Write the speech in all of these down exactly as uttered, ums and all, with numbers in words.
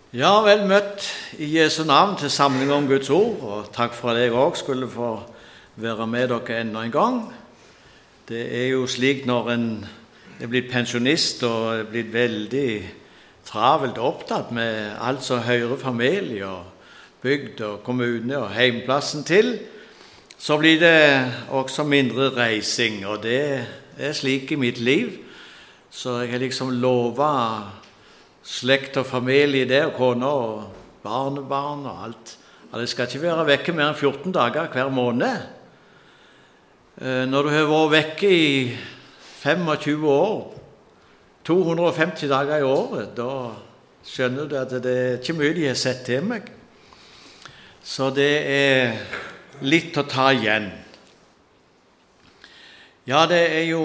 Ja, vel møtt i Jesu navn til samling om Guds ord, og takk for at jeg også skulle få være med dere enda en gang. Det er jo slik når en er blitt pensjonist og er blitt veldig travelt opptatt med alt som hører familie og bygd og kommune og heimplassen til, så blir det også mindre reising, og det er slik i mitt liv. Så jeg har liksom lovet slekt og familie der, kone og barnebarn og alt. Og det skal ikke være vekke mer enn fjorten dager hver måned. Når du har vært vekke i tjuefem år, to hundre og femti dager i året, da skjønner du at det er ikke mye de har sett til meg. Så det er litt å ta igjen. Ja, det er jo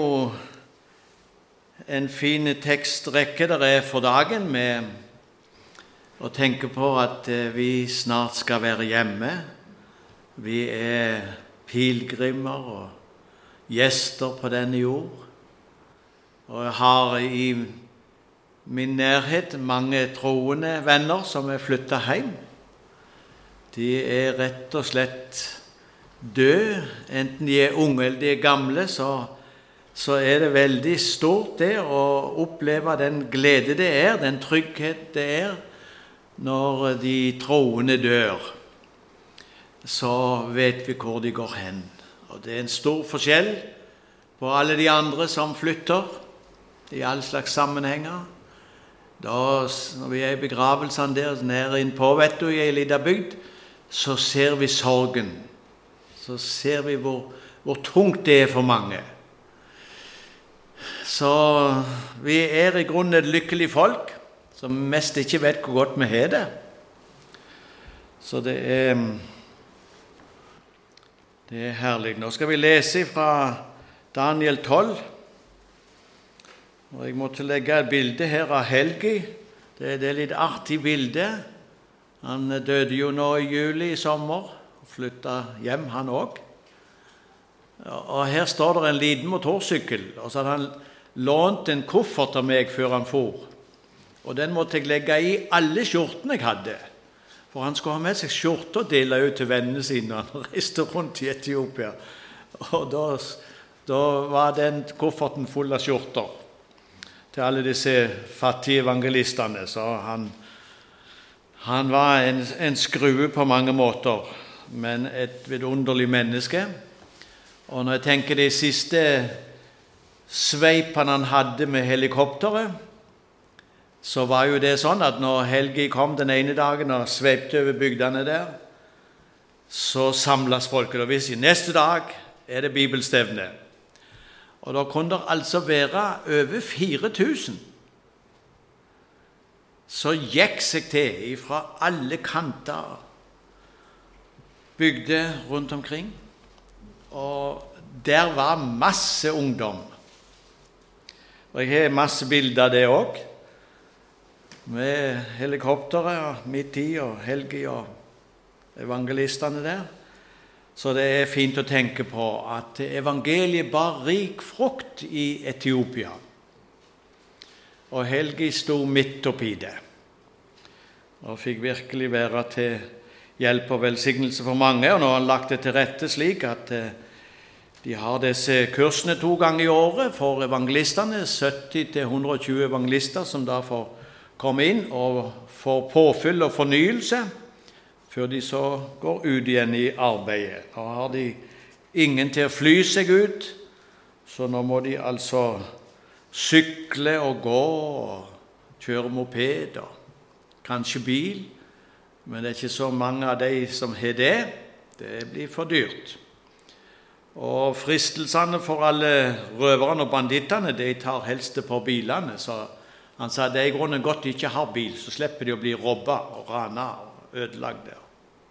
en fin tekstrekke der er for dagen med å tenke på at vi snart skal være hjemme. Vi er pilgrimer og gjester på denne jord. Og jeg har i min nærhet mange troende venner som er flyttet hjem. De er rett og slett døde, enten de er unge eller de er gamle, så så er det veldig stort det å oppleve den glede det er, den trygghet det er, når de troende dør. Så vet vi hvor de går hen. Og det er en stor forskjell på alle de andre som flytter, i alle slags sammenhenger. Da, når vi er i begravelsene der, nede innpå, vet du, i en liten bygd, så ser vi sorgen. Så ser vi hvor, hvor tungt det er for mange. Så vi er i grunnen et lykkelig folk, som mest ikke vet hvor godt vi har det. Så det er, det er herlig. Nå skal vi lese fra Daniel tolv. Og jeg måtte legge et bilde her av Helgi. Det er et litt artig bilde. Han døde jo nå i juli i sommer, og flyttet hjem han også. Og her står det en liten motorsykkel, og så hadde han lånt en koffert av meg før han for. Og den måtte jeg legge i alle skjortene jeg hadde. For han skulle ha med seg skjorter og dele ut til vennene sine når han reiste rundt i Etiopia. Og da, da var den kofferten full av skjorter til alle disse fattige evangelistene. Så han, han var en, en skrue på mange måter, men et vidunderlig menneske. Og når jeg tenker de siste sveipene han hadde med helikopteret, så var jo det sånn at når Helgi kom den ene dagen og sveipte over bygdene der, så samles folket og visste neste dag er det bibelstevne. Og da kunne det altså være over fire tusen. Så gikk seg til fra alle kanter bygde rundt omkring, og der var masse ungdom. Og jeg har masse bilder av det også, med helikopteret midt i, og Helgi og evangelistene der. Så det er fint å tenke på at evangeliet bar rik frukt i Etiopia. Og Helgi sto midt oppi det, og fikk virkelig være til hjelp og velsignelse for mange. Og nå har han lagt det til rette slik at de har disse kursene to ganger i året for evangelistene, sytti til hundre og tjue evangelister som da får komme inn og får påfyll og fornyelse, før de så går ut igjen i arbeidet. Nå har de ingen til å fly seg ut, så nå må de altså sykle og gå og kjøre moped og kanskje bil, men det er ikke så mange av de som har det. Det blir for dyrt. Og fristelsene for alle røverne og bandittene, de tar helst på bilene, så han sa det er i grunnen godt de ikke har bil, så slipper de å bli robbet og ranet og ødelagt der.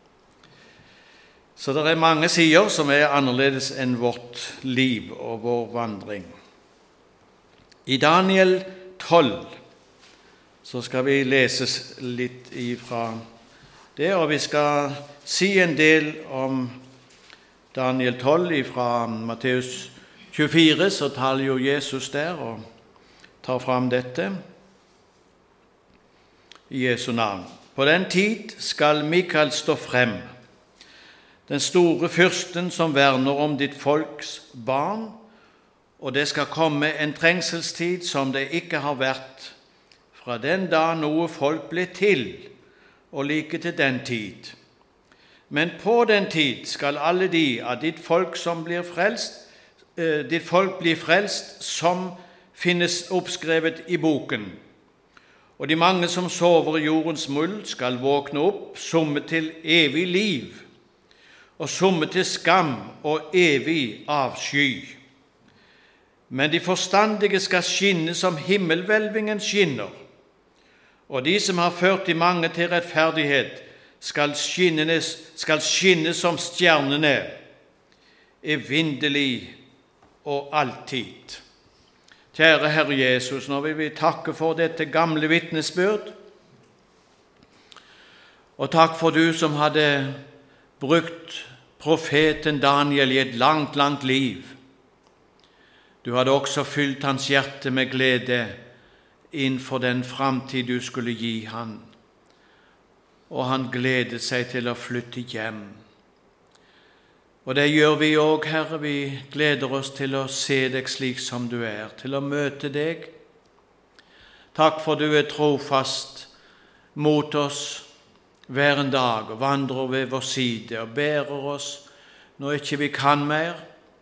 Så det er mange sider som er annerledes enn vårt liv og vår vandring. I Daniel tolv så skal vi lese litt ifra det, og vi skal si en del om Daniel tolv fra Matteus tjuefire, så taler jo Jesus der og tar fram dette i Jesu navn. På den tid skal Mikael stå frem, den store fyrsten som verner om ditt folks barn, og det skal komme en trengselstid som det ikke har vært, fra den dag noe folk ble til, og like til den tid. Men på den tid skal alle de av ditt folk som blir frelst, eh, ditt folk blir frelst, som finnes oppskrevet i boken. Og de mange som sover i jordens muld skal våkne opp, somme til evig liv, og somme til skam og evig avsky. Men de forstandige skal skinne som himmelhvelvingen skinner, og de som har ført de mange til rettferdighet skal skinne, skal skinne som stjernene, evinnelig og alltid. Kjære Herre Jesus, nå vil vi takke for dette gamle vitnesbyrd, og takk for du som hadde brukt profeten Daniel i et langt, langt liv. Du hadde også fylt hans hjerte med glede innenfor den framtid du skulle gi han, og han gledet seg til å flytte hjem. Og det gjør vi også, Herre. Vi gleder oss til å se deg slik som du er, til å møte deg. Takk for du er trofast mot oss hver en dag, og vandrer ved vår side, og bærer oss når ikke vi kan mer.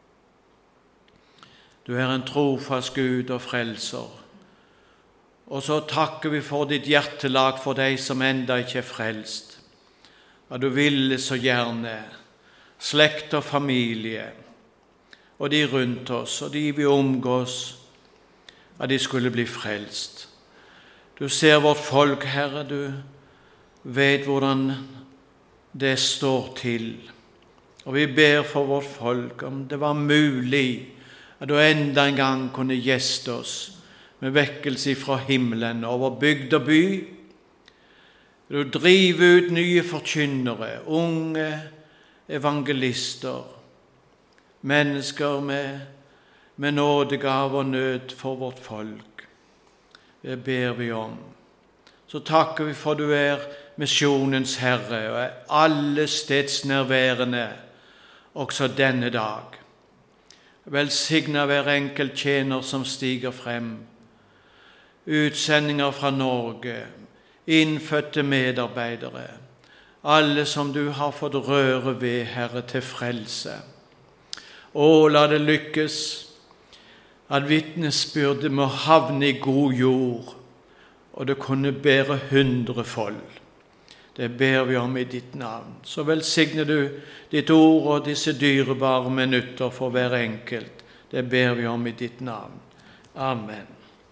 Du er en trofast Gud og frelser. Og så takker vi for ditt hjertelag for deg som enda ikke er frelst. At du ville så gjerne slekt og familie, og de rundt oss, og de vi omgås, at de skulle bli frelst. Du ser vårt folk, Herre, du vet hvordan det står til. Og vi ber for vårt folk, om det var mulig at du enda en gang kunne gjeste oss med vekkelse fra himmelen over bygd og by. Du driver ut nye forkynnere, unge evangelister, mennesker med, med nådegav og nød for vårt folk. Det ber vi om. Så takker vi for du er misjonens Herre og er alle steds nærværende også denne dag. Velsigna hver enkelt tjener som stiger frem. Utsendinger fra Norge, innfødte medarbeidere, alle som du har fått røre ved, Herre, til frelse. Og la det lykkes at vitnesbyrdet må havne i god jord, og det kunne bære hundrefold. Det ber vi om i ditt navn. Så velsigner du ditt ord og disse dyrebare minutter for hver enkelt. Det ber vi om i ditt navn. Amen.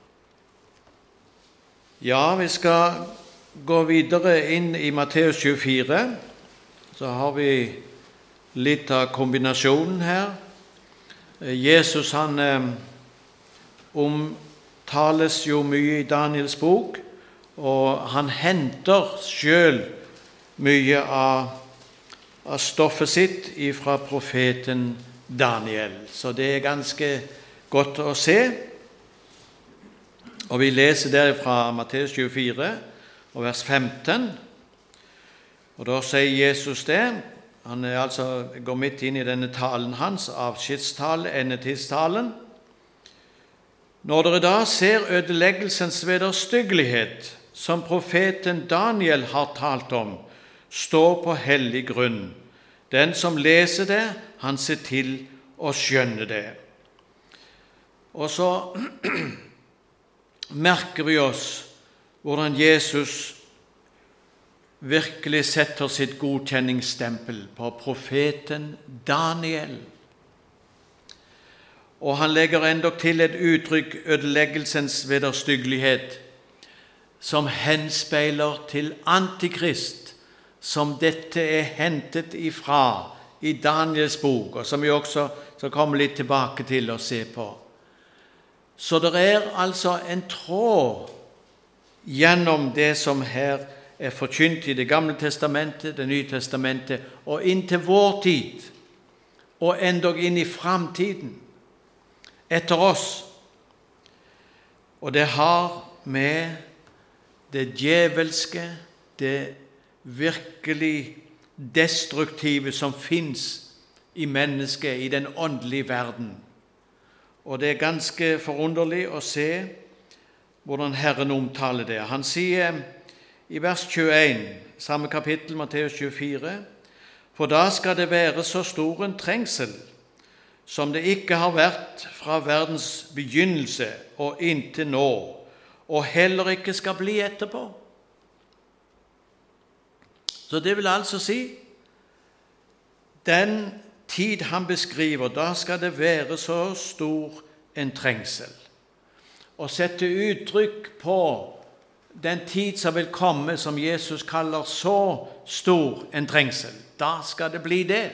Ja, vi skal gå videre inn i Matteus tjuefire. Så har vi litt av kombinasjonen her. Jesus han eh, omtales jo mye i Daniels bok, og han henter selv mye av, av stoffet sitt fra profeten Daniel. Så det er ganske godt å se. Og vi leser der fra Matteus tjuefire, og vers femten. Og da sier Jesus det. Han er altså, går midt inn i denne talen hans, avskjedstale, endetidstalen. Når dere da ser ødeleggelsens vederstyggelighet, som profeten Daniel har talt om, står på hellig grunn. Den som leser det, han ser til å skjønne det. Og så merker vi oss hvordan Jesus virkelig setter sitt godkjenningsstempel på profeten Daniel. Og han legger endog til et uttrykk, ødeleggelsens vederstyggelighet, som henspeiler til Antikrist, som dette er hentet ifra i Daniels bok, og som vi også skal komme litt tilbake til å se på. Så det er altså en tråd gjennom det som her er forkynt i Det gamle testamentet, Det nye testamentet, og inn til vår tid, og endog inn i framtiden, etter oss. Og det har med det djevelske, det virkelig destruktive som finnes i mennesket, i den åndelige verden. Og det er ganske forunderlig å se hvordan Herren omtaler det. Han sier i vers tjueen, samme kapittel, Matteus tjuefire, for da skal det være så stor en trengsel, som det ikke har vært fra verdens begynnelse og inntil nå, og heller ikke skal bli etterpå. Så det vil altså si, den tid han beskriver, da skal det være så stor en trengsel. Å sette uttrykk på den tid som vil komme, som Jesus kaller så stor en trengsel, da skal det bli det.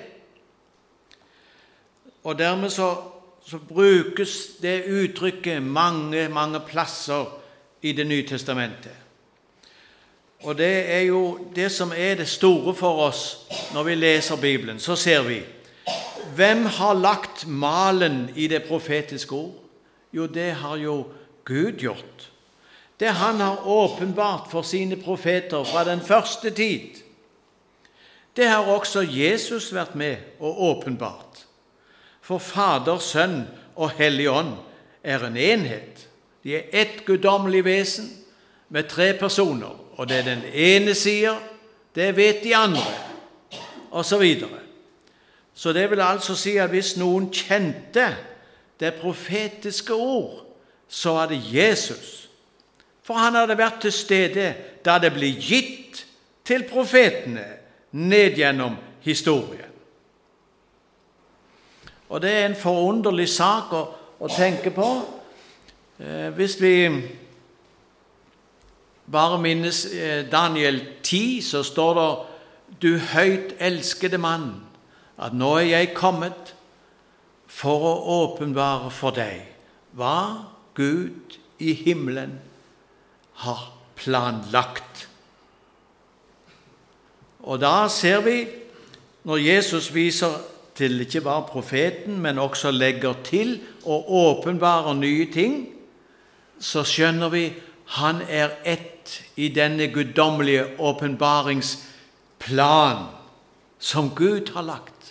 Og dermed så, så brukes det uttrykket mange, mange plasser i Det nye testamentet. Og det er jo det som er det store for oss når vi leser Bibelen. Så ser vi, hvem har lagt malen i det profetiske ord? Jo, det har jo Gud gjort. Det han har åpenbart for sine profeter fra den første tid, det har også Jesus vært med og åpenbart. For Fader, Sønn og Hellig Ånd er en enhet. De er ett guddommelig vesen med tre personer, og det den ene sier, det vet de andre, og så videre. Så det vil altså si at hvis noen kjente det profetiske ord, så er det Jesus. For han hadde vært til stede da det ble gitt til profetene ned gjennom historien. Og det er en forunderlig sak å, å tenke på. Eh, hvis vi bare minnes eh, Daniel ti, så står det, du høyt elskede mann, at nå er jeg kommet for å åpenbare for deg hva Gud i himmelen har planlagt. Og da ser vi, når Jesus viser til ikke bare profeten, men også legger til og åpenbarer nye ting, så skjønner vi han er ett i denne guddommelige åpenbaringsplan som Gud har lagt.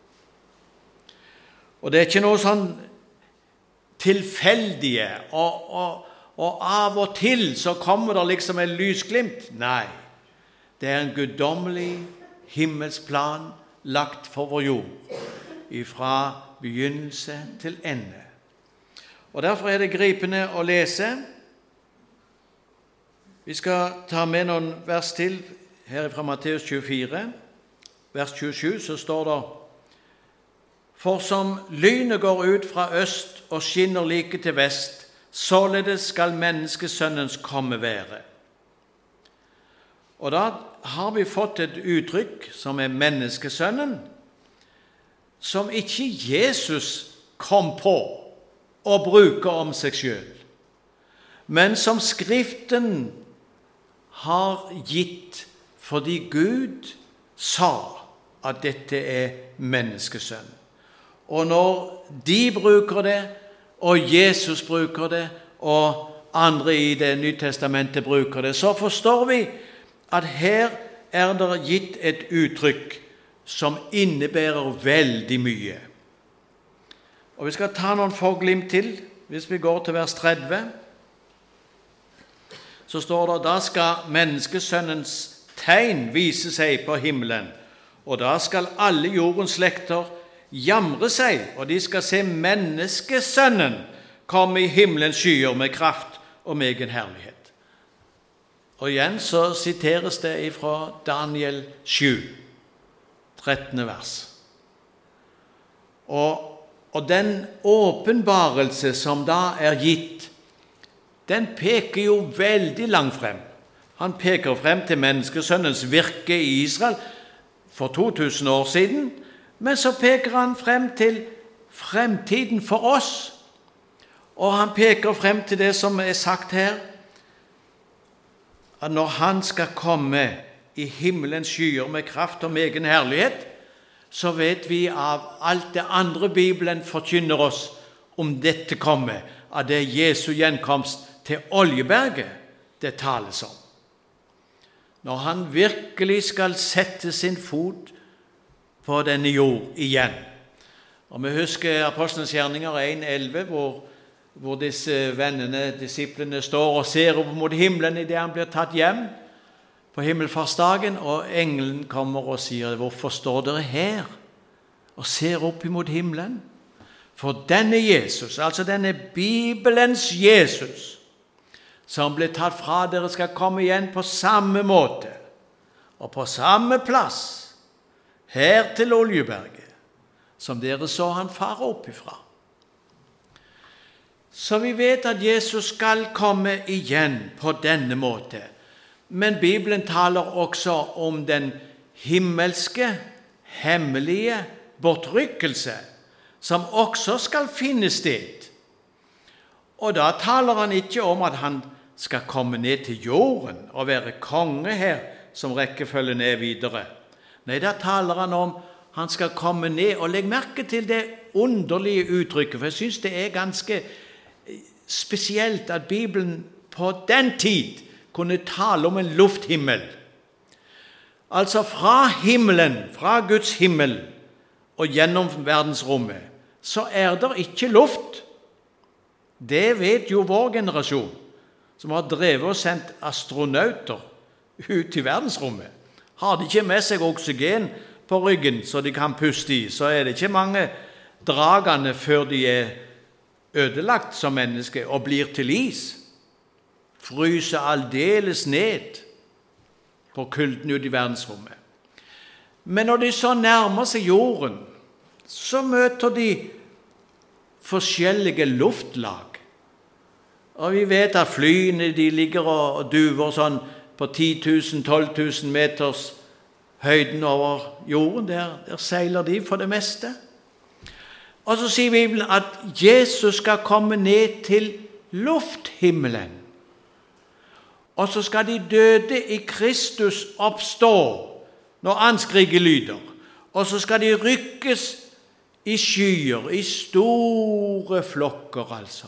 Og det er ikke noe sånn tilfeldige, og, og, og av og til så kommer det liksom en lysglimt. Nei, det er en guddommelig himmelsplan lagt for vår jord, ifra begynnelse til ende. Og derfor er det gripende å lese. Vi skal ta med noen vers til her fra Matteus tjuefire, vers tjuesju, så står det, for som lynet går ut fra øst og skinner like til vest, således skal menneskesønnens komme være. Og da har vi fått et uttrykk som er menneskesønnen, som ikke Jesus kom på å bruke om seg selv, men som Skriften har gitt fordi Gud sa at dette er menneskesønn. Og når de bruker det, og Jesus bruker det, og andre i Det nye testamentet bruker det, så forstår vi at her er det gitt et uttrykk som innebærer veldig mye. Og vi skal ta noen forglimt til, hvis vi går til vers tretti. Så står det, da skal menneskesønnens tegn vise seg på himmelen, og da skal alle jordens slekter jamre seg, og de skal se menneskesønnen komme i himmelens skyer med kraft og med egen herlighet. Og igjen så siteres det fra Daniel sju, trettende vers. Og, og den åpenbarelse som da er gitt, den peker jo veldig langt frem. Han peker frem til menneskesønnens virke i Israel for to tusen år siden, men så peker han frem til fremtiden for oss. Og han peker frem til det som er sagt her, at når han skal komme i himmelens skyer med kraft og med egen herlighet, så vet vi av alt det andre Bibelen forkynner oss om dette komme, at det er Jesu gjenkomst til Oljeberget det tales om. når han virkelig skal sette sin fot på denne jord igjen. Og vi husker Apostlenes gjerninger en elleve, hvor, hvor disse vennene, disiplene, står og ser opp mot himmelen i det han blir tatt hjem på himmelfartsdagen, og engelen kommer og sier, hvorfor står dere her og ser opp mot himmelen? For denne Jesus, altså denne Bibelens Jesus, som ble tatt fra dere, skal komme igjen på samme måte og på samme plass her til Oljeberget, som dere så han fare opp ifra. Så vi vet at Jesus skal komme igjen på denne måte. Men Bibelen taler også om den himmelske, hemmelige bortrykkelse, som også skal finne sted. Og da taler han ikke om at han skal komme ned til jorden og være konge her, som rekkefølgen er videre. Nei, da taler han om han skal komme ned, og legg merke til det underlige uttrykket, for jeg synes det er ganske spesielt at Bibelen på den tid kunne tale om en lufthimmel. Altså fra himmelen, fra Guds himmel og gjennom verdensrommet, så er det ikke luft. Det vet jo vår generasjon, som har drevet og sendt astronauter ut i verdensrommet. Har de ikke med seg oksygen på ryggen så de kan puste i, så er det ikke mange dragene før de er ødelagt som mennesker og blir til is. Fryser aldeles ned på kulden ut i verdensrommet. Men når de så nærmer seg jorden, så møter de forskjellige luftlag. Og vi vet at flyene de ligger og duver sånn på ti tusen til tolv tusen meters høyden over jorden. Der, der seiler de for det meste. Og så sier Bibelen at Jesus skal komme ned til lufthimmelen. Og så skal de døde i Kristus oppstå når anskriket lyder. Og så skal de rykkes i skyer, i store flokker altså.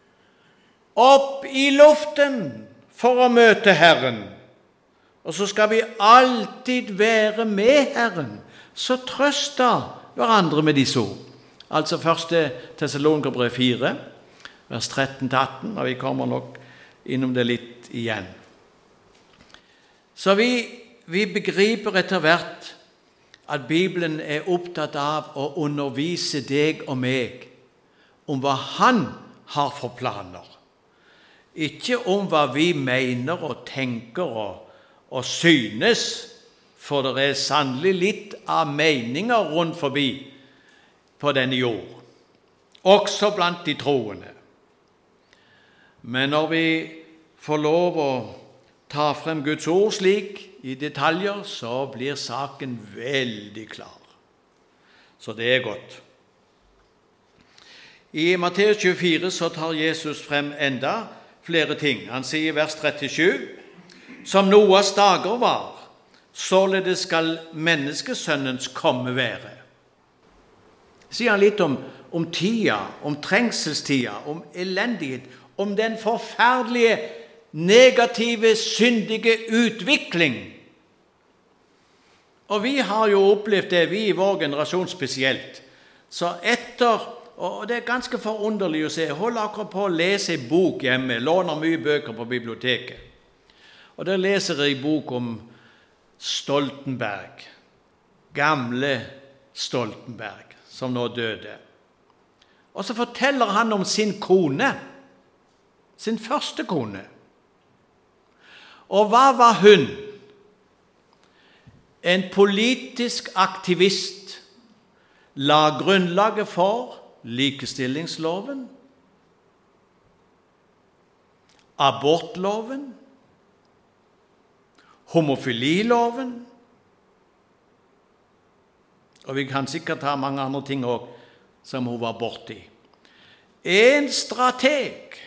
Opp i luften for å møte Herren. Og så skal vi alltid være med Herren. Så trøst da hverandre med disse ord. Altså første Tessalonikerbrev fire, vers tretten til atten, og vi kommer nok innom det litt igjen. Så vi, vi begriper etter hvert at Bibelen er opptatt av å undervise deg og meg om hva han har for planer. Ikke om hva vi mener og tenker og, og synes, for det er sannelig litt av meninger rundt forbi på denne jord, også blant de troende. Men når vi får lov å ta frem Guds ord slik i detaljer, så blir saken veldig klar. Så det er godt. I Matteus tjuefire så tar Jesus frem enda flere ting. Han sier i vers trettisju, som Noas dager var, således skal menneskesønnens komme være. Sier han litt om, om tida, om trengselstida, om elendighet, om den forferdelige, negative, syndige utvikling. Og vi har jo opplevd det, vi i vår generasjon spesielt. Så etter, og det er ganske forunderlig å se, jeg holder akkurat på å lese en bok hjemme, låner mye bøker på biblioteket. Og der leser jeg en bok om Stoltenberg, gamle Stoltenberg, som nå døde. Og så forteller han om sin kone, sin første kone. Og hva var hun? En politisk aktivist, la grunnlaget for likestillingsloven, abortloven, homofililoven, og vi kan sikkert ha mange andre ting også, som hun var borti. En strateg,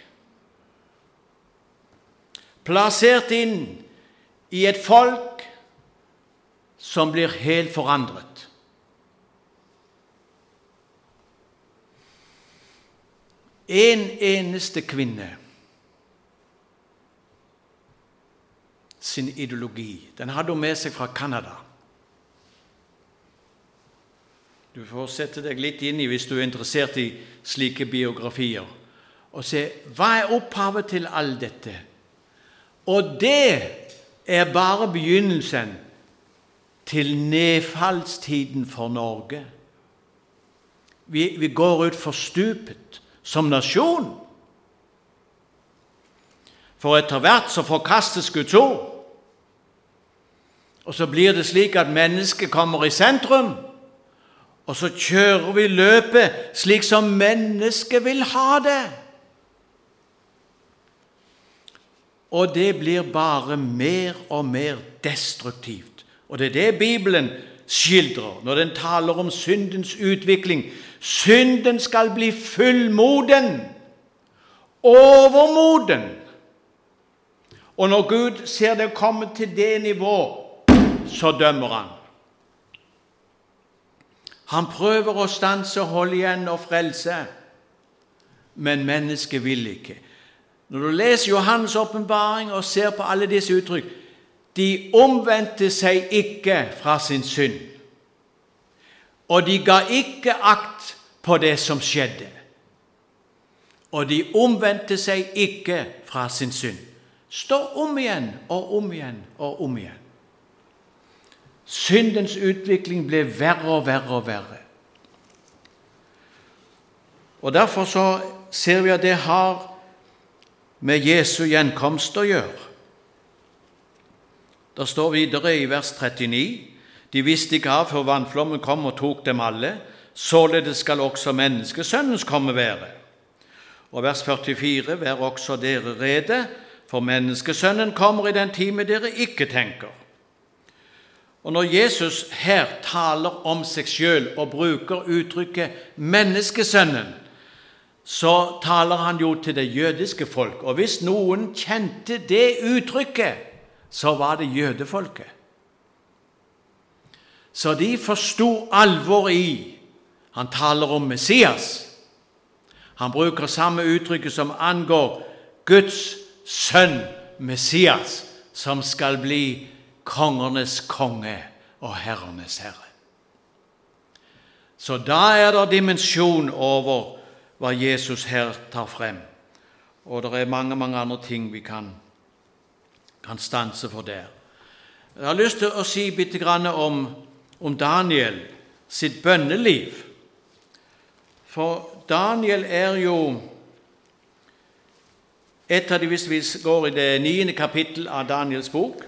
plassert inn i et folk som blir helt forandret. En eneste kvinne sin ideologi. Den hadde hun med seg fra Kanada. Du får sette deg litt inn i hvis du er interessert i slike biografier, og se, hva er opphavet til all dette? Og det er bare begynnelsen til nedfallstiden for Norge. Vi, vi går ut for stupet som nasjon. For etter hvert så forkastes Guds ord. Og så blir det slik at mennesket kommer i sentrum, og så kjører vi løpet slik som mennesket vil ha det. Og det blir bare mer og mer destruktivt. Og det er det Bibelen skildrer når den taler om syndens utvikling. Synden skal bli fullmoden, overmoden. Og når Gud ser det komme til det nivå, så dømmer han. Han prøver å stanse, holde igjen og frelse, men mennesket vil ikke. Når du leser Johannes åpenbaring og ser på alle disse uttrykk, de omvendte seg ikke fra sin synd, og de ga ikke akt på det som skjedde, og de omvendte seg ikke fra sin synd. Stå om igjen og om igjen og om igjen. Syndens utvikling ble verre og verre og verre. Og derfor så ser vi at det har med Jesu gjenkomst å gjøre. Det står videre i vers trettini, de visste ikke av før vannflommen kom og tok dem alle, således skal også menneskesønnens komme være. Og vers førtifire, vær også dere rede, for menneskesønnen kommer i den time dere ikke tenker. Og når Jesus her taler om seg selv og bruker uttrykket menneskesønnen, så taler han jo til det jødiske folk. Og hvis noen kjente det uttrykket, så var det jødefolket. Så de forstod alvor i. Han taler om Messias. Han bruker samme uttrykket som angår Guds sønn Messias, som skal bli kongernes konge og herrenes herre. Så da er det dimensjon over hva Jesus her tar frem. Og det er mange, mange andre ting vi kan, kan stanse for der. Jeg har lyst til å si bitte grann om, om Daniel sitt bønneliv. For Daniel er jo et av de, hvis vi går i det niende kapittel av Daniels bok,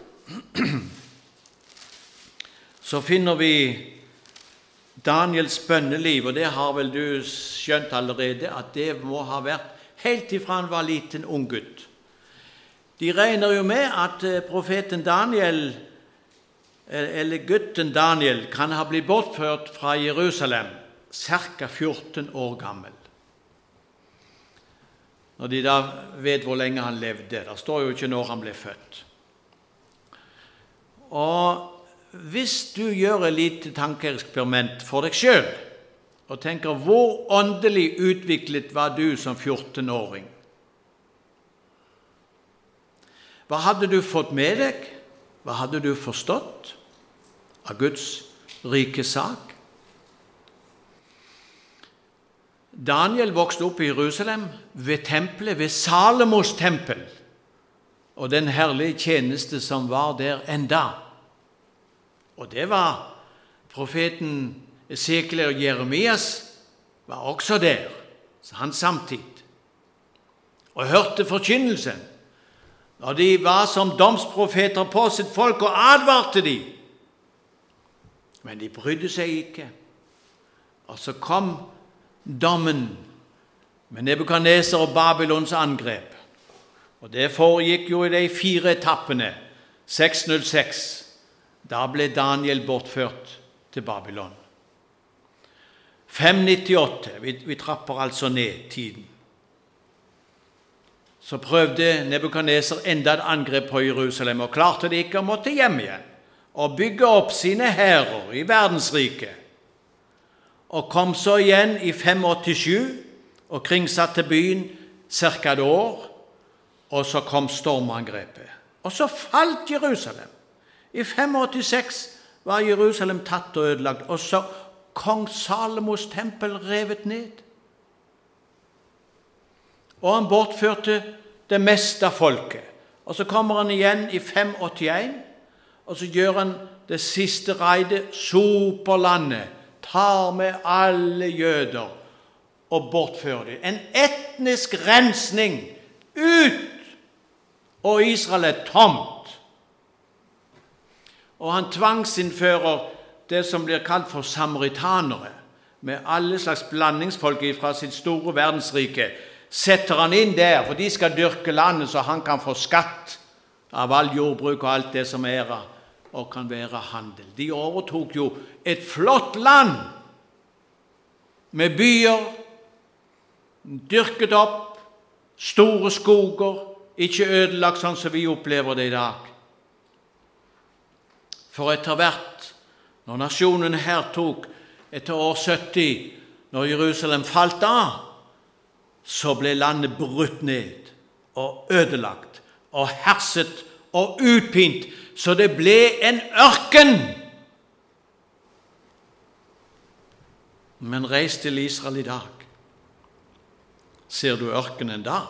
så finner vi Daniels bønneliv, og det har vel du skjønt allerede, at det må ha vært helt ifra han var liten ung gutt. De regner jo med at profeten Daniel, eller gutten Daniel, kan ha blitt bortført fra Jerusalem, cirka fjorten år gammel. Når de da vet hvor lenge han levde, det står jo ikke når han ble født. Og hvis du gjør et lite tankeeksperiment for deg selv, og tenker hvor åndelig utviklet var du som fjortenåring? Hva hadde du fått med deg? Hva hadde du forstått av Guds rike sak? Daniel vokste opp i Jerusalem ved tempelet, ved Salomos tempel, og den herlige tjeneste som var der enda. Og det var profeten Esekiel og Jeremias var også der, hans samtid, og hørte forkynnelsen. Og de var som domsprofeter på sitt folk og advarte de. Men de brydde seg ikke. Og så kom dommen med Nebukadneser og Babylons angrep. Og det foregikk jo i de fire etappene, seks null seks. Da ble Daniel bortført til Babylon. fem nittiåtte, vi, vi trapper altså ned tiden. Så prøvde Nebukadneser enda et angrep på Jerusalem, og klarte det ikke og måtte hjem igjen, og bygge opp sine hærer i verdensriket. Og kom så igjen i fem åttisju, og kringsatte byen cirka et år, og så kom stormangrepet. Og så falt Jerusalem. I femogåttiseks var Jerusalem tatt og ødelagt, og så kong Salomos tempel revet ned. Og han bortførte det meste av folket. Og så kommer han igjen i femogåttien, og så gjør han det siste reidet, soper landet, tar med alle jøder og bortfører dem. En etnisk rensning ut, og Israel er tomt. Og han tvangsinnfører det som blir kalt for samaritanere, med alle slags blandingsfolk fra sitt store verdensrike, setter han inn der, for de skal dyrke landet så han kan få skatt av all jordbruk og alt det som er og kan være handel. De overtok jo et flott land med byer, dyrket opp, store skoger, ikke ødelagt sånn som vi opplever det i dag. For etter hvert, når nasjonen her tok etter år sytti, når Jerusalem falt av, så ble landet brutt ned og ødelagt og herset og utpint, så det ble en ørken. Men reis til Israel i dag. Ser du ørkenen da?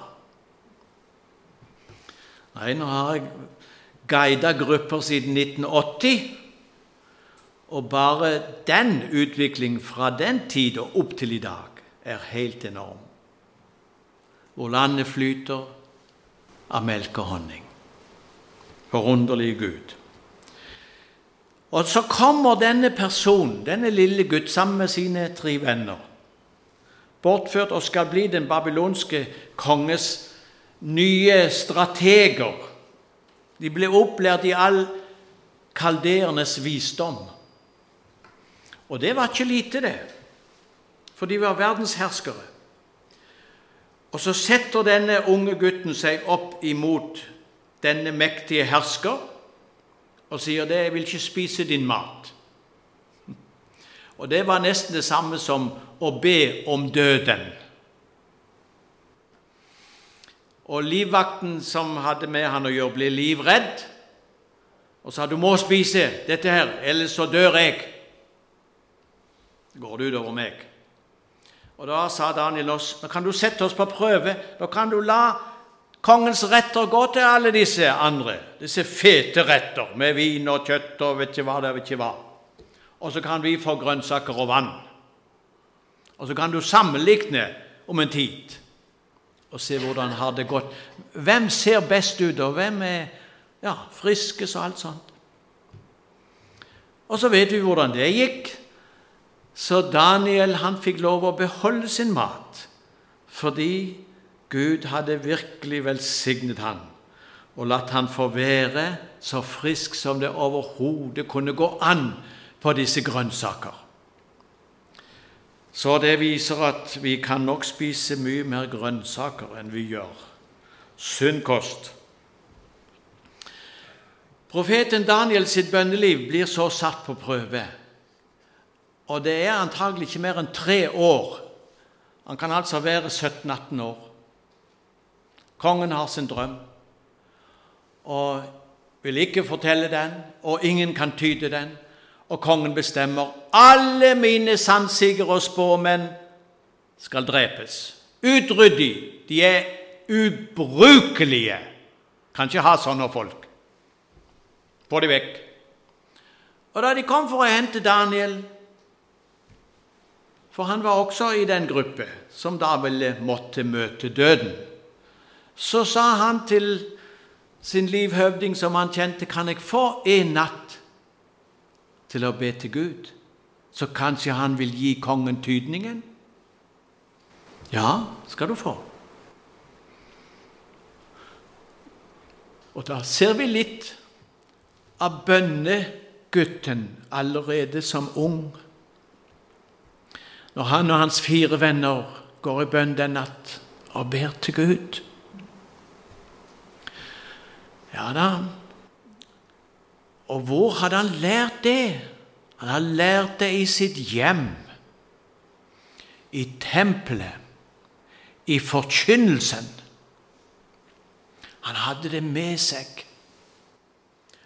Nei, nå har jeg guidet grupper siden nitten åtti, og bare den utviklingen fra den tid og opp til i dag er helt enorm. Hvor landet flyter av melk og honning. Forunderlig Gud. Og så kommer denne personen, denne lille Gud, sammen med sine tre venner, bortført og skal bli den babylonske konges nye strateger. De ble opplært i all kaldernes visdom. Og det var ikke lite det, for de var verdensherskere. Og så setter denne unge gutten seg opp imot denne mektige hersker, og sier det, jeg vil ikke spise din mat. Og det var nesten det samme som å be om døden. Og livvakten som hadde med han å gjøre, ble livredd, og sa, du må spise dette her, ellers så dør jeg. Det går det ut over meg. Og da sa Daniel oss, nå kan du sette oss på prøve, da kan du la kongens retter gå til alle disse andre, disse fete retter, med vin og kjøtt og vet ikke hva det vet ikke hva. Og så kan vi få grønnsaker og vann. Og så kan du sammenligne om en tid, og se hvordan har det gått. Hvem ser best ut, og hvem er ja, friskest og alt sånt. Og så vet vi hvordan det gikk. Så Daniel, han fikk lov å beholde sin mat, fordi Gud hadde virkelig velsignet han, og latt han få være så frisk som det overhodet kunne gå an på disse grønnsaker. Så det viser at vi kan nok spise mye mer grønnsaker enn vi gjør. Sunn kost. Profeten Daniel sitt bønneliv blir så satt på prøve, og det er antagelig ikke mer enn tre år. Han kan altså være sytten atten år. Kongen har sin drøm, og vil ikke fortelle den, og ingen kan tyde den. Og kongen bestemmer, alle mine sannsigere og spåmenn skal drepes. Utrydd de, de er ubrukelige. Kan ikke ha sånne folk. Få de vekk. Og da de kom for å hente Daniel, for han var også i den gruppe som da ville måtte møte døden, så sa han til sin livhøvding som han kjente, kan jeg få en natt til å be til Gud, så kanskje han vil gi kongen tydningen? Ja, skal du få. Og da ser vi litt av bønnegutten allerede som ung. Når han og hans fire venner går i bønn den natt og ber til Gud. Ja da. Og hvor hadde han lært det? Han hadde lært det i sitt hjem, i tempelet, i forkynnelsen. Han hadde det med seg.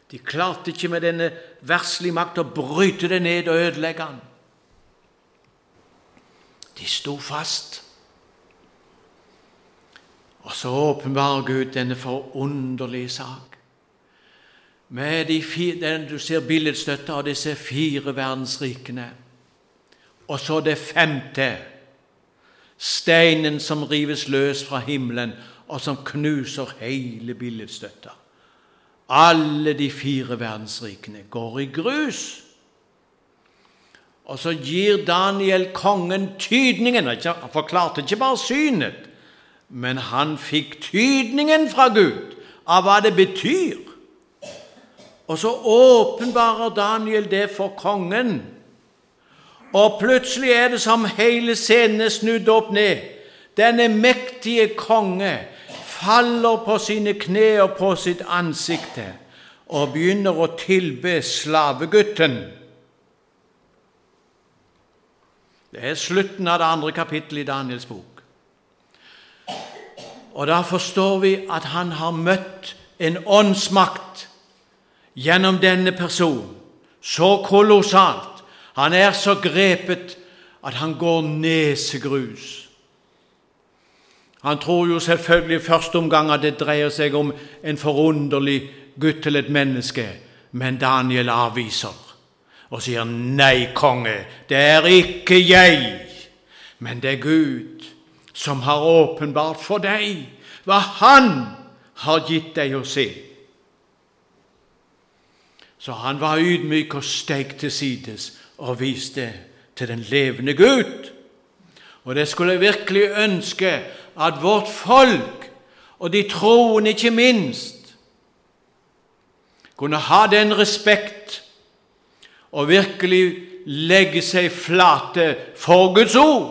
De klarte ikke med denne verslige makt å bryte det ned og ødelegge den. De sto fast. Og så åpenbarer Gud denne forunderlige sak. Med de fire, den du ser billedstøtte av disse fire verdensrikene. Og så det femte, steinen som rives løs fra himmelen, og som knuser hele billedstøtta. Alle de fire verdensrikene går i grus. Og så gir Daniel kongen tydningen. Han forklarte ikke bare synet, men han fikk tydningen fra Gud av hva det betyr. Og så åpenbarer Daniel det for kongen. Og plutselig er det som hele scenen er snudd opp ned. Denne mektige konge faller på sine kne og på sitt ansikte og begynner å tilbe slavegutten. Det er slutten av det andre kapittelet i Daniels bok. Og da forstår vi at han har møtt en åndsmakt gjennom denne person, så kolossalt. Han er så grepet at han går nesegrus. Han tror jo selvfølgelig i første omgang at det dreier seg om en forunderlig gutt eller et menneske, men Daniel avviser og sier, nei, konge, det er ikke jeg, men det er Gud som har åpenbart for deg hva han har gitt deg å se. Så han var ydmyk og steg til sides og viste til den levende Gud. Og det skulle jeg virkelig ønske at vårt folk, og de troende ikke minst, kunne ha den respekt og virkelig legge seg flate for Guds ord.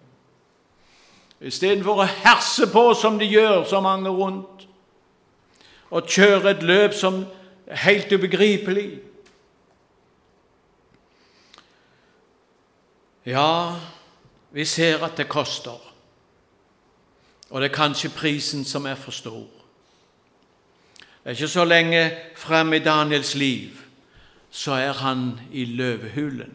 I stedet for å herse på som de gjør så mange rundt, og kjøre et løp som er helt ubegripelig. Ja, vi ser at det koster, og det er kanskje prisen som er for stor. Det er ikke så lenge frem i Daniels liv, så er han i løvehulen.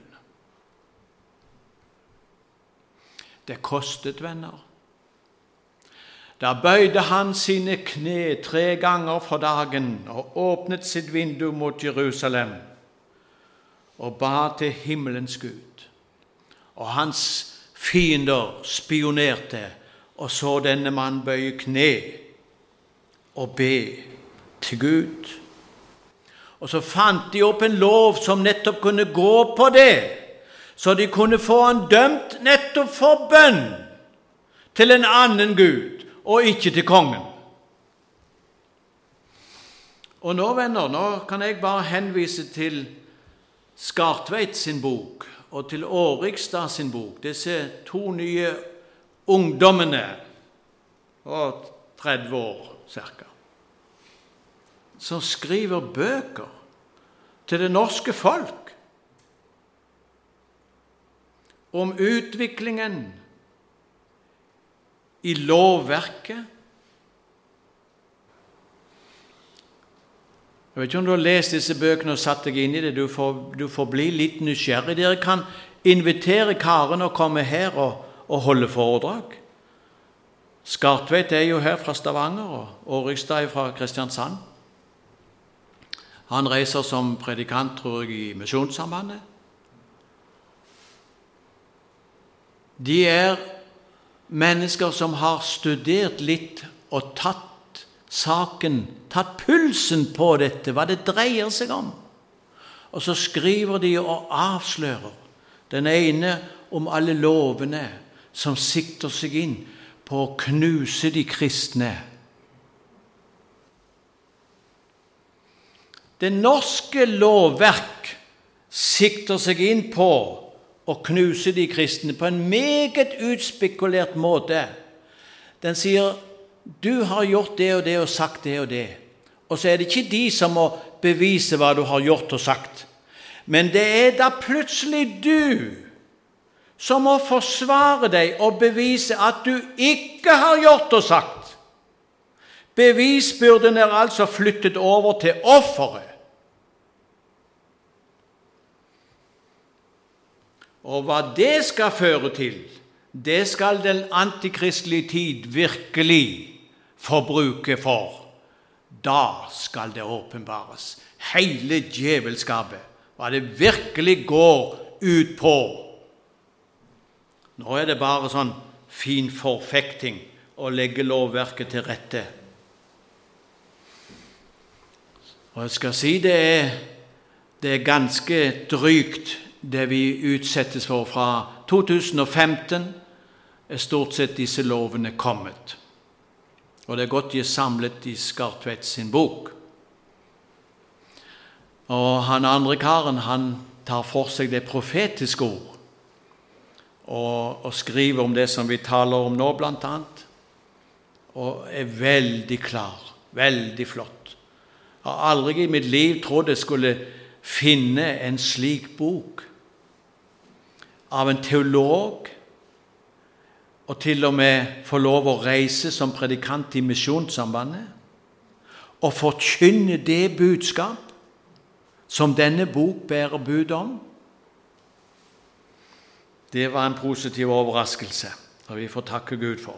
Det kostet, venner. Da bøyde han sine kne tre ganger for dagen og åpnet sitt vindu mot Jerusalem og ba til himmelens Gud. Og hans fiender spionerte og så denne mann bøye kne og be til Gud. Og så fant de opp en lov som nettopp kunne gå på det, så de kunne få han dømt nettopp for bønn til en annen Gud, og ikke til kongen. Og nå, venner, nå kan jeg bare henvise til Skartveit sin bok, og til Årikstad sin bok, disse to nye ungdommene, og tretti år cirka, som skriver bøker til det norske folk om utviklingen i lovverket. Jeg vet ikke om du har lest disse bøkene og satt deg inn i det. Du får, du får bli litt nysgjerrig. Dere kan invitere Karen og komme her og, og holde foredrag. Skartveit er jo her fra Stavanger, og Årikstad fra Kristiansand. Han reiser som predikant, tror jeg, i Misjonssambandet. De er mennesker som har studert litt og tatt saken, tatt pulsen på dette, hva det dreier seg om. Og så skriver de og avslører den ene om alle lovene som sikter seg inn på å knuse de kristne. Det norske lovverk sikter seg inn på å knuse de kristne på en meget utspekulert måte. Den sier, du har gjort det og det og sagt det og det. Og så er det ikke de som må bevise hva du har gjort og sagt. Men det er da plutselig du som må forsvare deg og bevise at du ikke har gjort og sagt. Bevisbyrden er altså flyttet over til offeret. Og hva det skal føre til, det skal den antikristelige tid virkelig få bruke for. Da skal det åpenbares. Hele djevelskapet, hva det virkelig går ut på. Nå er det bare sånn fin forfekting å legge lovverket til rette. Og jeg skal si det er, det er ganske drygt det vi utsettes for. Fra to tusen og femten er stort sett disse lovene kommet. Og det er godt de er samlet i Skartvedt sin bok. Og han andre karen, han tar for seg det profetiske ord, og, og skriver om det som vi taler om nå blant annet, og er veldig klar, veldig flott. Jeg har aldri i mitt liv trodd jeg skulle finne en slik bok av en teolog, og til og med få lov å reise som predikant i Misjonssambandet, og forkynne det budskap som denne bok bærer bud om. Det var en positiv overraskelse, og vi får takke Gud for.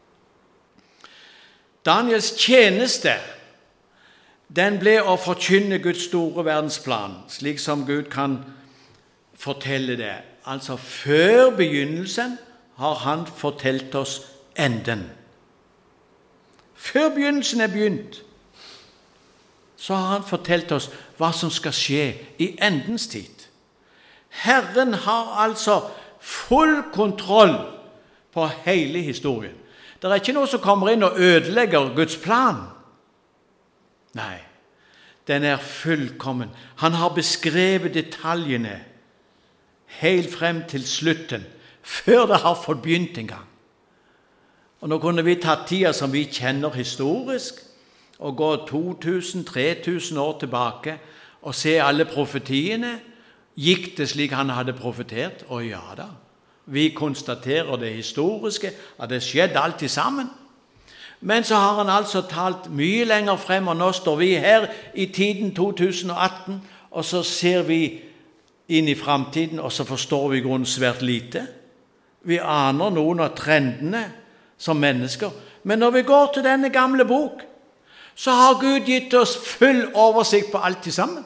Daniels tjeneste, den ble å forkynne Guds store verdensplan, slik som Gud kan fortelle det. Altså før begynnelsen har han fortalt oss enden. Før begynnelsen er begynt, så har han fortalt oss hva som skal skje i endens tid. Herren har altså full kontroll på hele historien. Det er ikke noe som kommer inn og ødelegger Guds plan. Nei, den er fullkommen. Han har beskrevet detaljene helt frem til slutten, før det har fått begynt en gang. Og nå kunne vi tatt tida som vi kjenner historisk, og gå to tusen til tre tusen år tilbake og se alle profetiene. Gikk det slik han hadde profetert? Å ja da. Vi konstaterer det historiske, at det skjedde alltid sammen. Men så har han altså talt mye lenger frem, og nå står vi her i tiden to tusen og atten, og så ser vi inn i fremtiden, og så forstår vi grunnen svært lite. Vi aner noen av trendene som mennesker. Men når vi går til denne gamle bok, så har Gud gitt oss full oversikt på alt sammen.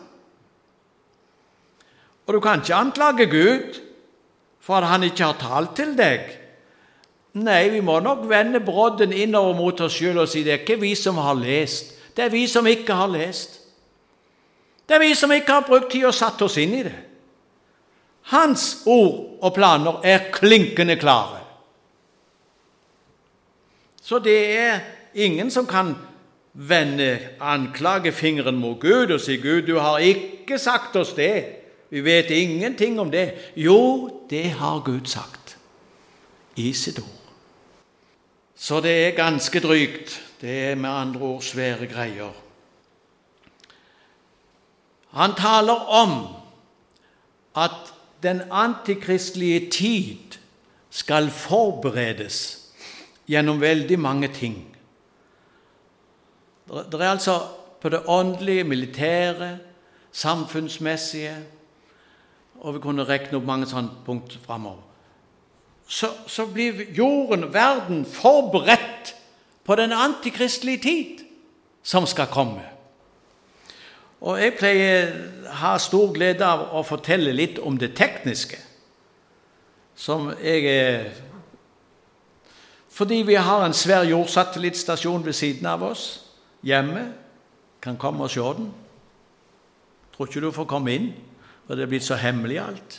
Og du kan ikke anklage Gud for at han ikke har talt til deg. Nei, vi må nok vende brodden innover mot oss selv og si det er ikke vi som har lest. Det er vi som ikke har lest. Det er vi som ikke har brukt tid og satt oss inn i det. Hans ord og planer er klinkende klare. Så det er ingen som kan vende anklagefingeren mot Gud og si Gud, du har ikke sagt oss det. Vi vet ingenting om det. Jo, det har Gud sagt i sitt ord. Så det er ganske drygt. Det er med andre ord svære greier. Han taler om at den antikristelige tid skal forberedes gjennom veldig mange ting. Det er altså på det åndelige, militære, samfunnsmessige, og vi kunne rekne opp mange sånne punkter fremover. Så, så blir jorden, verden, forberedt på den antikristelige tid som skal komme. Og jeg pleier å ha stor glede av å fortelle litt om det tekniske, som jeg er... Fordi vi har en svær jordsatellittstasjon ved siden av oss, hjemme, kan komme og se den. Tror ikke du får komme inn, for det er blitt så hemmelig alt.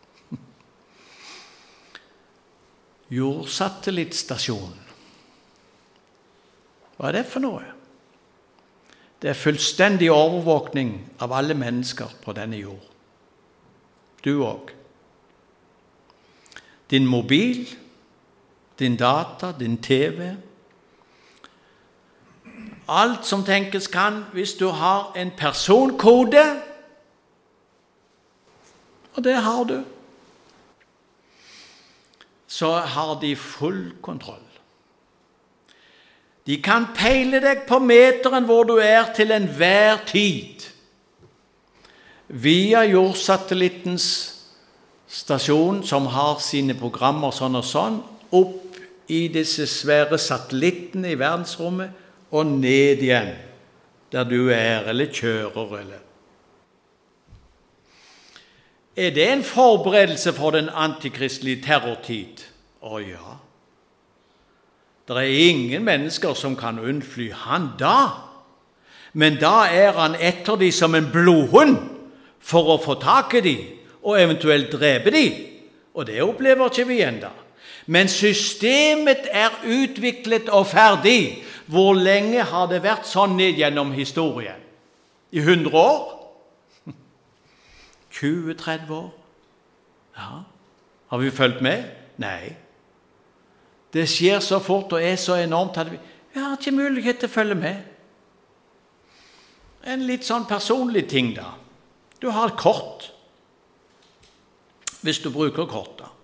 Jordsatellittstasjon. Hva er det for noe? Det er fullstendig overvåkning av alle mennesker på denne jord. Du også. Din mobil, din data, din T V. Alt som tenkes kan, hvis du har en personkode, og det har du, så har de full kontroll. De kan peile deg på meteren hvor du er til enhver tid, via jordsatellittens stasjon som har sine programmer sånn og sånn, opp i disse svære satellittene i verdensrommet, og ned igjen, der du er, eller kjører, eller. Er det en forberedelse for den antikristelige terrortid? Å ja. Det er ingen mennesker som kan unnfly han da, men da er han etter de som en blodhund for å få tak i de, og eventuelt drepe de, og det opplever ikke vi enda. Men systemet er utviklet og ferdig. Hvor lenge har det vært sånn ned gjennom historien? I hundre år? tjue til tretti år? Ja. Har vi følt med? Nei. Det skjer så fort og er så enormt at vi, vi har ikke mulighet til å følge med. En litt sånn personlig ting da. Du har et kort, hvis du bruker kort da.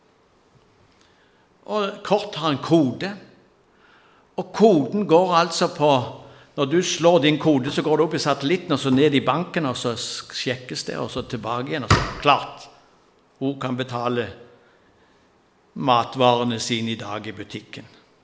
Og kort har en kode, og koden går altså på, når du slår din kode, så går det opp i satellitten, og så ned i banken, og så sjekkes det, og så tilbake igjen, og så klart. Hun kan betale matvarene sine i dag i butikken.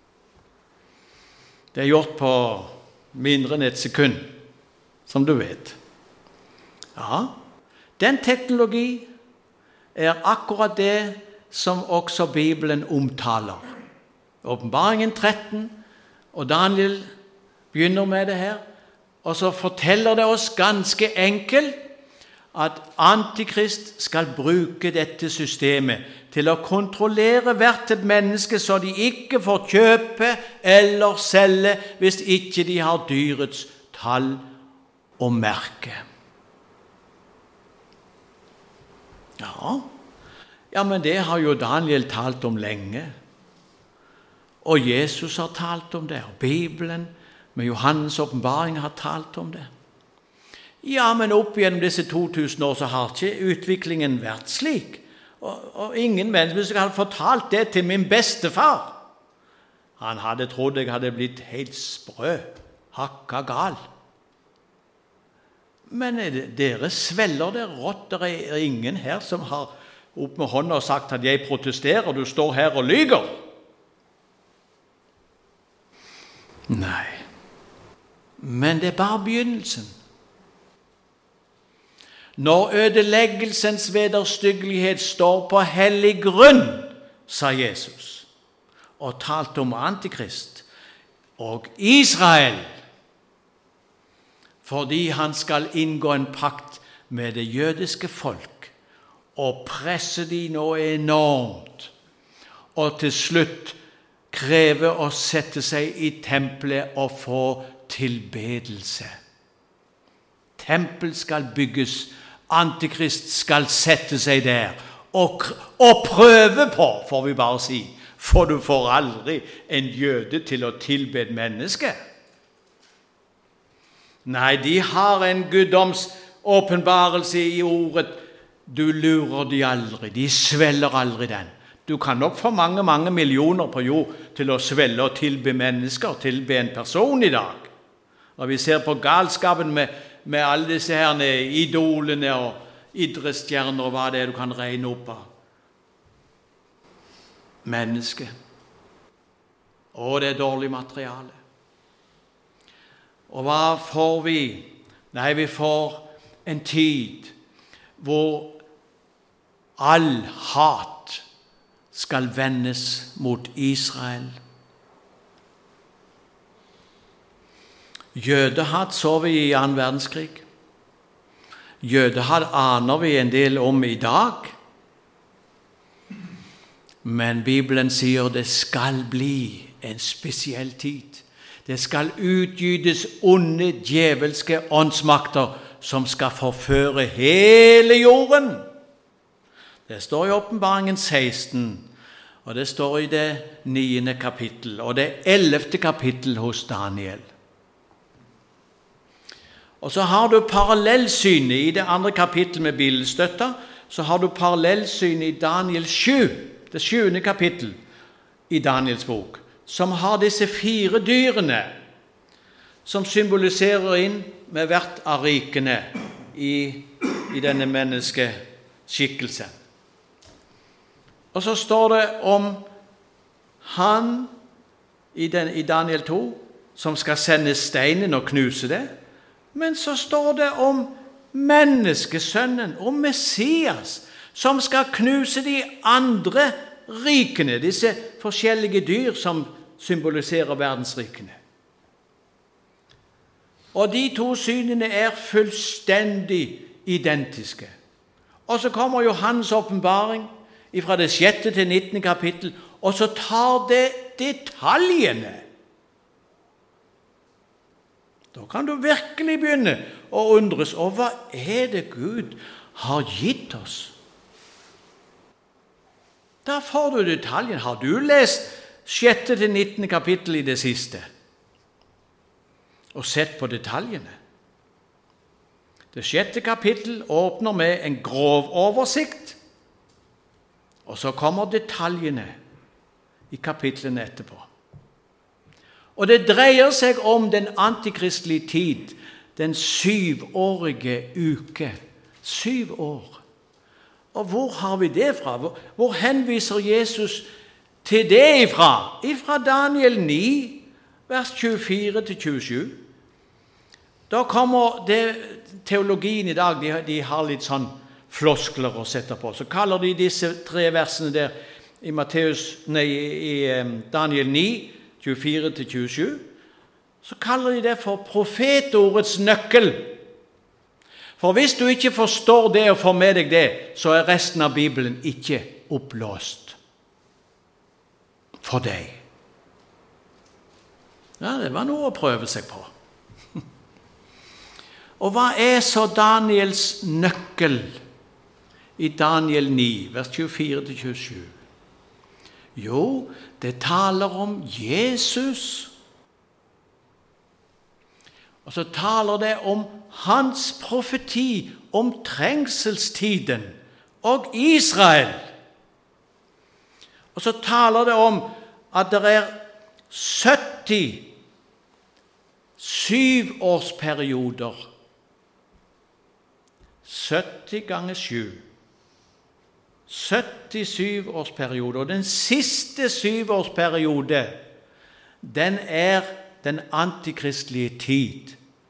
Det er gjort på mindre enn et sekund, som du vet. Ja, den teknologi er akkurat det som også Bibelen omtaler. Åpenbaringen tretten, og Daniel begynner med det her, og så forteller det oss ganske enkelt at Antikrist skal bruke dette systemet til å kontrollere hvert et menneske så de ikke får kjøpe eller selge hvis ikke de har dyrets tall og merke. Ja, ja, men det har jo Daniel talt om lenge. Og Jesus har talt om det, og Bibelen med Johannes åpenbaring har talt om det. Ja, men opp gjennom disse to tusen år så har ikke utviklingen vært slik. Og, og ingen mennesker hadde fortalt det til min bestefar. Han hadde trodd jeg hadde blitt helt sprø, hakka gal. Men det, dere svelger det rått, det er ingen her som har opp med hånda og sagt at jeg protesterer, du står her og lyger. Nei, men det er bare begynnelsen. Når ødeleggelsens vederstyggelighet står på hellig grunn, sa Jesus, og talte om Antikrist og Israel, fordi han skal inngå en pakt med det jødiske folk, og presse de nå enormt, og til slutt kreve å sette seg i tempelet og få tilbedelse. Tempel skal bygges, Antikrist skal sette seg der, og, og prøve på, får vi bare si, for du får aldri en jøde til å tilbe et menneske. Nei, de har en guddoms åpenbarelse i ordet. Du lurer de aldri, de svelger aldri den. Du kan nok få mange, mange millioner på jord til å svelle og tilbe mennesker, tilbe en person i dag. Og vi ser på galskapen med, med alle disse herne idolene og idrettsstjerner og hva det er du kan regne opp av. Menneske. Og det er dårlig materiale. Og hva får vi? Nei, vi får en tid hvor all hat skal vendes mot Israel. Jødehat så vi i annen verdenskrig. Jødehat aner vi en del om i dag. Men Bibelen sier det skal bli en spesiell tid. Det skal utgytes onde, djevelske åndsmakter som skal forføre hele jorden. Det står i åpenbaringen seksten, og det står i det niende kapittel, og det ellevte kapittel hos Daniel. Og så har du parallellsynet i det andre kapittel med billedstøtta, så har du parallellsynet i Daniel sju, det sjuende kapittel i Daniels bok, som har disse fire dyrene, som symboliserer inn med hvert av rikene i, i denne menneskeskikkelsen. Og så står det om han i, den, i Daniel to, som skal sende steinen og knuse det. Men så står det om menneskesønnen, om Messias, som skal knuse de andre rikene, disse forskjellige dyr som symboliserer verdensrikene. Og de to synene er fullstendig identiske. Og så kommer Johannes åpenbaring fra det sjette til nittende kapittel, og så tar det detaljene. Da kan du virkelig begynne å undres, og hva er det Gud har gitt oss? Da får du detaljen. Har du lest sjette til nittende kapittel i det siste? Og sett på detaljene? Det sjette kapittel åpner med en grov oversikt, og så kommer detaljene i kapitlene etterpå. Og det dreier seg om den antikristelige tid, den syvårige uke. Syv år. Og hvor har vi det fra? Hvor, hvor henviser Jesus til det ifra? Ifra Daniel ni, vers tjuefire til tjuesju. Da kommer det, teologien i dag, de, de har litt sånn floskler å sette på. Så kaller de disse tre versene der i, Matteus, nei, i Daniel ni, tjuefire til tjuesju, så kaller de det for profetordets nøkkel. For hvis du ikke forstår det og får med deg det, så er resten av Bibelen ikke opplåst for deg. Ja, det var noe å prøve seg på. Og hva er så Daniels nøkkel i Daniel ni, vers tjuefire til tjuesju? Jo, det taler om Jesus. Og så taler det om hans profeti om trengselstiden og Israel. Og så taler det om at det er sytti syvårsperioder. sytti ganger sju. sytti syvårsperioder. Og den siste syvårsperiode, den er den antikristelige tid.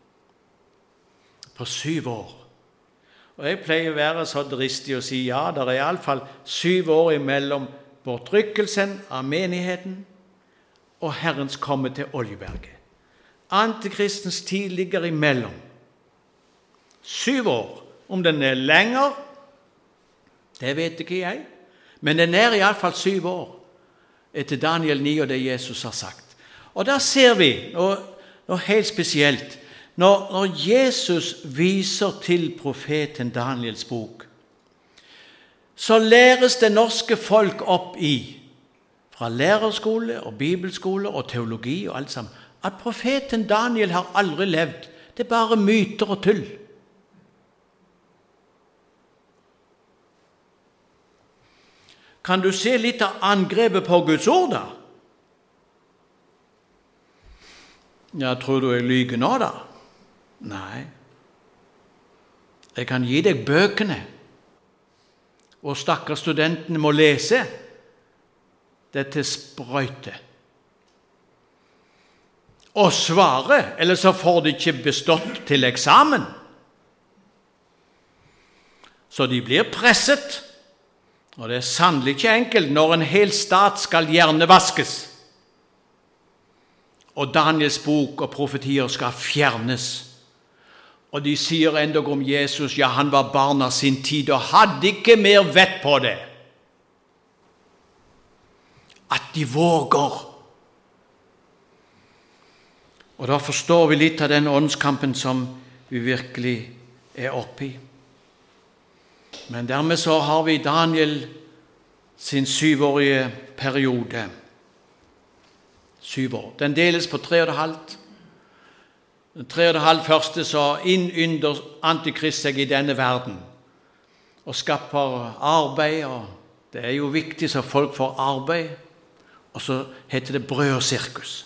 På syv år. Og jeg pleier å være så dristig å si ja, det er i alle fall syv år imellom bortrykkelsen av menigheten og Herrens komme til Oljeberget. Antikristens tid ligger imellom. Syv år. Om den er lenger, det vet ikke jeg, men den er i alle fall syv år etter Daniel ni og det Jesus har sagt. Og da ser vi noe, noe helt spesielt. Når, når Jesus viser til profeten Daniels bok, så læres det norske folk opp i, fra lærerskole og bibelskole og teologi og alt sammen, at profeten Daniel har aldri levd. Det er bare myter og tull. Kan du se litt av angrepet på Guds ord da? Ja, tror du jeg lyger nå da? Nei. Jeg kan gi deg bøkene, og stakkars studentene må lese dette sprøyte. Og svare, eller så får de ikke bestått til eksamen. Så de blir presset. Og det er sannelig ikke enkelt når en hel stat skal hjernevaskes, og Daniels bok og profetier skal fjernes. Og de sier endog om Jesus, ja, han var barn av sin tid, og hadde ikke mer vett på det. At de våger. Og da forstår vi litt av den åndskampen som vi virkelig er oppe i. Men dermed så har vi Daniel sin syvårige periode. Syv år. Den deles på tre og et halvt. Den tre og et halvt første så innynder antikrist seg i denne verden og skaper arbeid, og det er jo viktig så folk får arbeid, og så heter det brød og sirkus.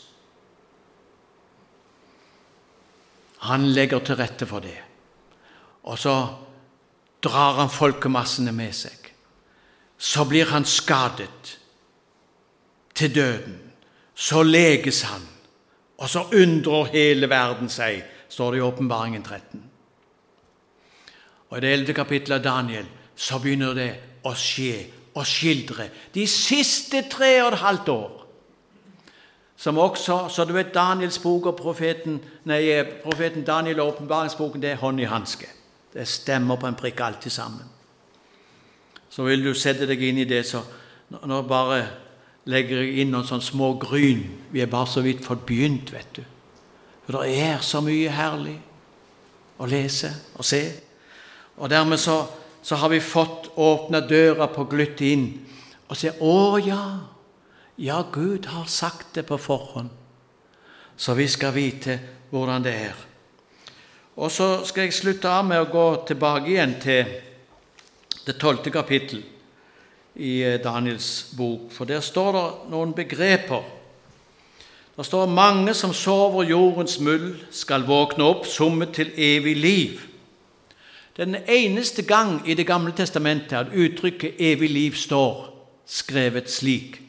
Han legger til rette for det. Og så drar han folkemassene med seg. så blir han skadet til døden. Så leges han, og så undrer hele verden seg, står det i Åpenbaringen tretten. Og i det ellevte kapittelet av Daniel så begynner det å skje og skildre de siste tre og et halvt år. Som også, så du vet, Daniels bok og profeten, nei, profeten Daniel og åpenbaringsboken, det er hånd i handske. Det stemmer på en prikk alltid sammen. Så vil du sette deg inn i det, så nå bare legger jeg inn noen sånne små gryn. Vi er bare så vidt fått begynt, vet du. For det er så mye herlig å lese og se. Og dermed så, så har vi fått åpne døra på glytt inn og se, å ja, ja, Gud har sagt det på forhånd, så vi skal vite hvordan det er. Og så skal jeg slutte av med å gå tilbake igjen til det tolvte kapittel i Daniels bok, for der står det noen begreper. Det står, mange som sover jordens muld skal våkne opp, somme til evig liv. Det er den eneste gang i Det gamle testamentet at uttrykket evig liv står skrevet slik.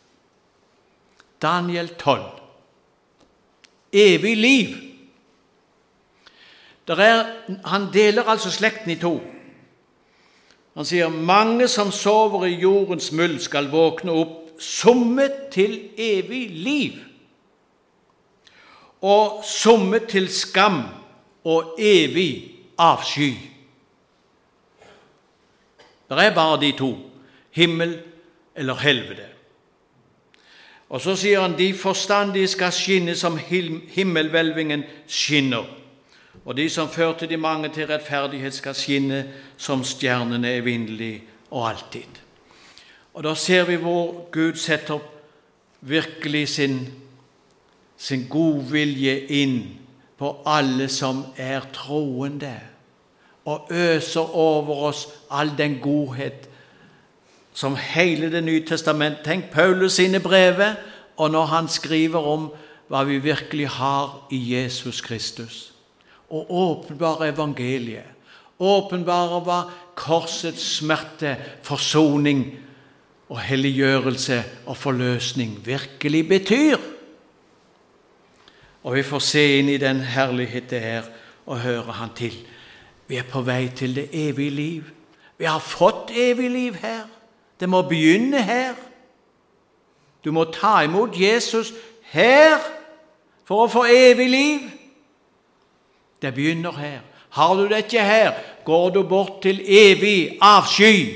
Daniel tolv. Evig liv. Der er, han deler altså slekten i to. Han sier, mange som sover i jordens muld skal våkne opp, somme til evig liv, og somme til skam og evig avsky. Det er bare de to, himmel eller helvete. Og så sier han, de forstandige skal skinne som himmelhvelvingen skinner, og de som førte de mange til rettferdighet skal skinne som stjernene evinnelig og alltid. Og da ser vi hvor Gud setter virkelig sin, sin godvilje inn på alle som er troende, og øser over oss all den godhet som hele det nye testament. Tenk Paulus sine brever, og når han skriver om hva vi virkelig har i Jesus Kristus. Og åpenbare evangeliet, åpenbare hva korsets smerte, forsoning og helliggjørelse og forløsning virkelig betyr. Og vi får se inn i den herlighet det er og høre han til. Vi er på vei til det evige liv. Vi har fått evig liv her. Det må begynne her. Du må ta imot Jesus her for å få evig liv. Det begynner her. Har du det ikke her, går du bort til evig avsky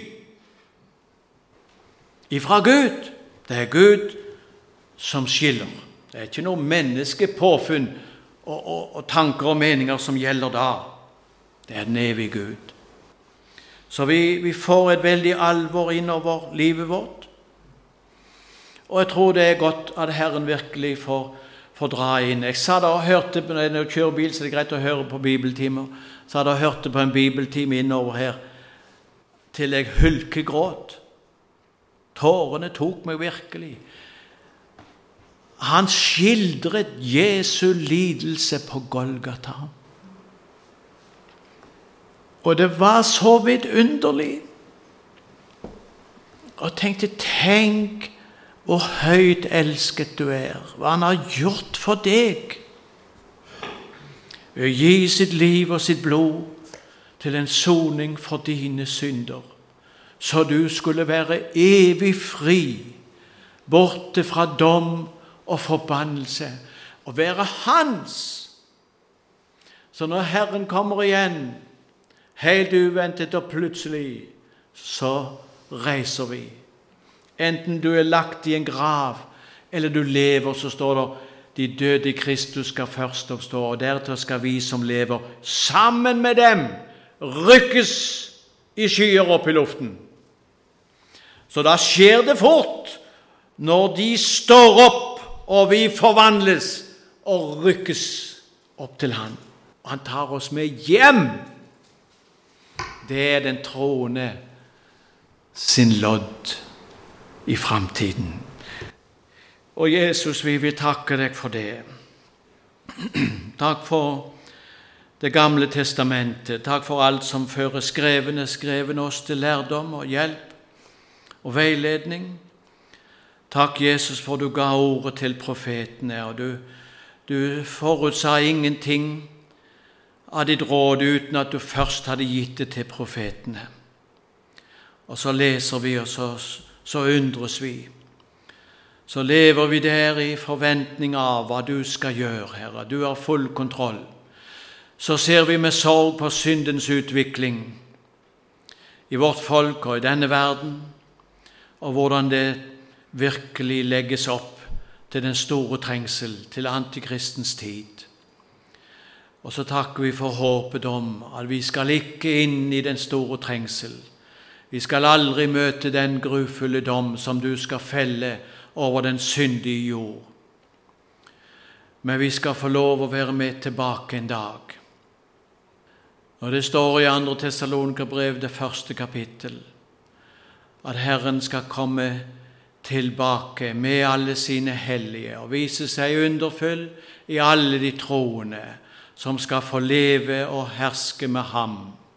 ifra Gud. Det er Gud som skiller. Det er ikke noe menneskepåfunn og, og, og tanker og meninger som gjelder da. Det er den evige Gud. Så vi, vi får et veldig alvor innover livet vårt. Og jeg tror det er godt at Herren virkelig får, får dra inn. Jeg sa da og hørte, når jeg kjører bil, så det er greit å høre på bibeltimer, så hadde jeg hørte på en bibeltime innover her, til jeg hulkegråt. Tårene tok meg virkelig. Han skildret Jesu lidelse på Golgata. Og det var så vidunderlig. Og tenkte, tenk hvor høyt elsket du er, hva han har gjort for deg. Ved å gi sitt liv og sitt blod til en soning for dine synder, så du skulle være evig fri, borte fra dom og forbannelse, og være hans. Så når Herren kommer igjen, helt uventet og plutselig, så reiser vi. Enten du er lagt i en grav, eller du lever, så står det, de døde i Kristus skal først oppstå, og deretter skal vi som lever sammen med dem rykkes i skyer opp i luften. Så da skjer det fort, når de står opp, og vi forvandles og rykkes opp til han. Og han tar oss med hjem. Det er den troende sin lodd i fremtiden. Og Jesus, vi vil takke deg for det. Takk for det gamle testamentet. Takk for alt som fører skrevene, skrevene oss til lærdom og hjelp. og veiledning. Takk, Jesus, for du ga ordet til profetene, og du, du forutsa ingenting av ditt råd uten at du først hadde gitt det til profetene. Og så leser vi, og så, så undres vi. Så lever vi der i forventning av hva du skal gjøre, Herre. Du har full kontroll. Så ser vi med sorg på syndens utvikling i vårt folk og i denne verden, og hvordan det virkelig legges opp til den store trengsel, til antikristens tid. Og så takker vi for håpet om at vi skal ikke inn i den store trengsel. Vi skal aldri møte den grufulle dom som du skal felle over den syndige jord. Men vi skal få lov å være med tilbake en dag. Og det står i andre Tessalonikerbrev, det første kapittel, at Herren skal komme tilbake med alle sine hellige og vise seg underfull i alle de troende som skal få leve og herske med ham.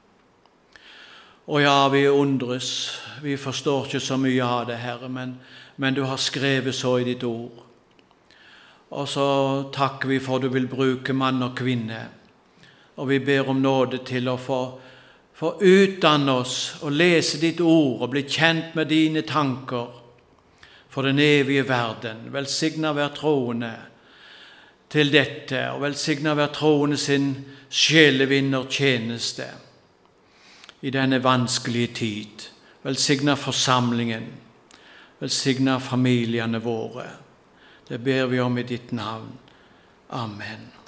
Og ja, vi undres, vi forstår ikke så mye av det, Herre, men, men du har skrevet så i ditt ord. Og så takker vi for du vil bruke mann og kvinne, og vi ber om nåde til å få, få utdanne oss og lese ditt ord og bli kjent med dine tanker for den evige verden. Velsigna hver troende til dette, og velsigna hver troende sin sjelevinnertjeneste i denne vanskelige tid. Velsigna forsamlingen, velsigna familiene våre. Det ber vi om i ditt navn. Amen.